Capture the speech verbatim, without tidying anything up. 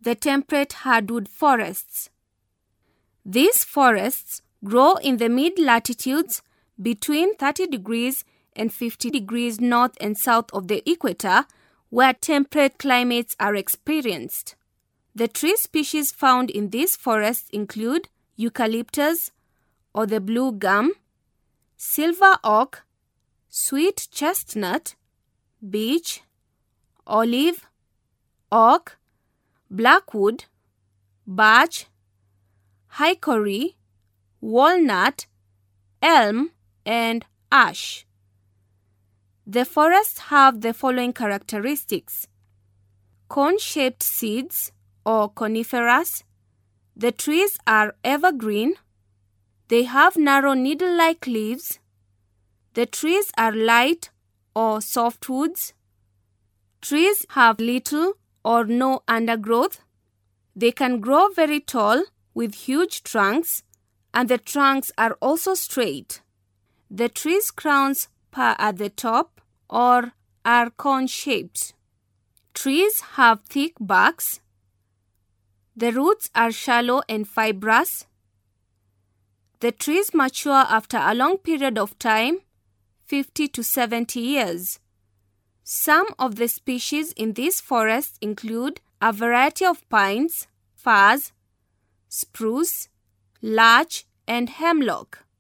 the temperate hardwood forests. These forests grow in the mid-latitudes between thirty degrees and fifty degrees north and south of the equator, where temperate climates are experienced. The tree species found in these forests include eucalyptus or the blue gum, silver oak, sweet chestnut, beech, olive, oak, blackwood, birch, hickory, walnut, elm, and ash. The forests have the following characteristics: cone-shaped seeds or coniferous. The trees are evergreen. They have narrow needle-like leaves. The trees are light or softwoods. Trees have little or no undergrowth. They can grow very tall with huge trunks, and the trunks are also straight. The trees' crowns pair at the top or are cone-shaped. Trees have thick barks. The roots are shallow and fibrous. The trees mature after a long period of time, fifty to seventy years. Some of the species in these forests include a variety of pines, firs, spruce, larch, and hemlock.